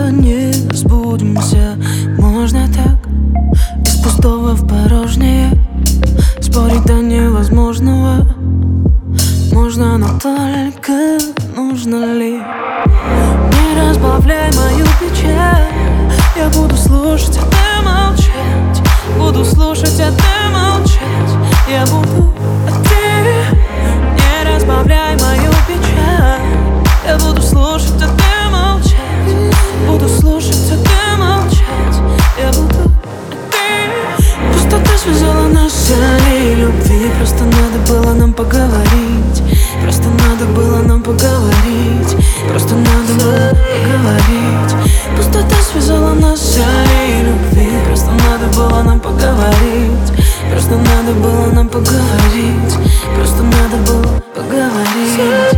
долго не разбудимся. Можно так, из пустого в порожнее. Спорить до невозможного можно, но только нужно ли? Не разбавляй мою печаль. Я буду слушать, а ты молчать. Буду слушать, а ты молчать. Я буду, а ты не разбавляй мою печаль. Я буду слушать, а ты молчать. Буду слушать, а ты молчать. Я буду, а ты. Пустота связала нас силой любви. Просто надо было нам поговорить. Просто надо было нам поговорить. Просто надо было поговорить. Пустота связала нас силой любви. Просто надо было нам поговорить. Просто надо было нам поговорить. Просто надо было поговорить.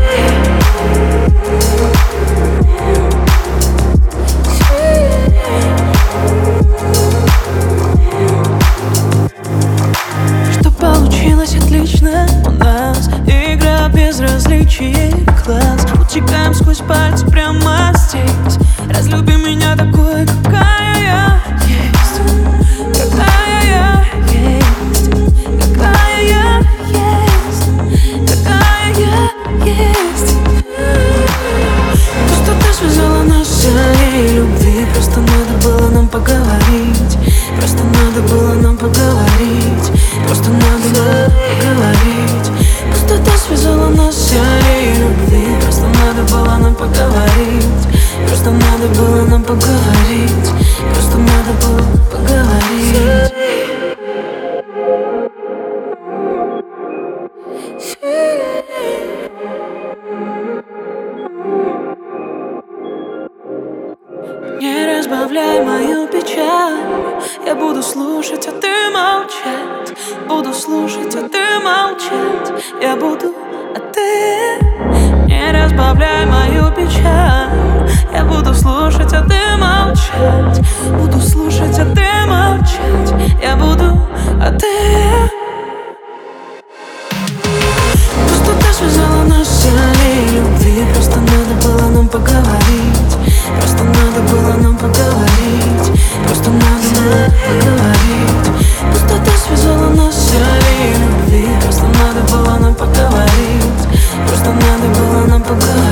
Что получилось отлично у нас. Игра без различий класс. Утекаем сквозь пальцы прямо здесь. Разлюби меня такой, какая я есть. Какая я есть. Какая я есть. Какая я есть. Пустота связала нас силой любви. Просто надо было нам поговорить. Просто надо было нам поговорить. Просто надо было поговорить. Пустота связала нас силой любви. Просто надо было нам поговорить. Просто надо было нам поговорить. Просто надо было поговорить. Не разбавляй мою печаль. Я буду слушать, а ты молчать. Буду слушать, а ты молчать. Я буду, а ты. Не разбавляй мою печаль. Я буду слушать, а ты молчать. Буду слушать, а ты молчать. Я буду, а ты. Пустота связала нас силой любви. Просто надо было нам поговорить. Просто надо было нам поговорить. Просто надо было поговорить. Пустота связала нас силой любви. Просто надо было нам поговорить. Просто надо было нам поговорить.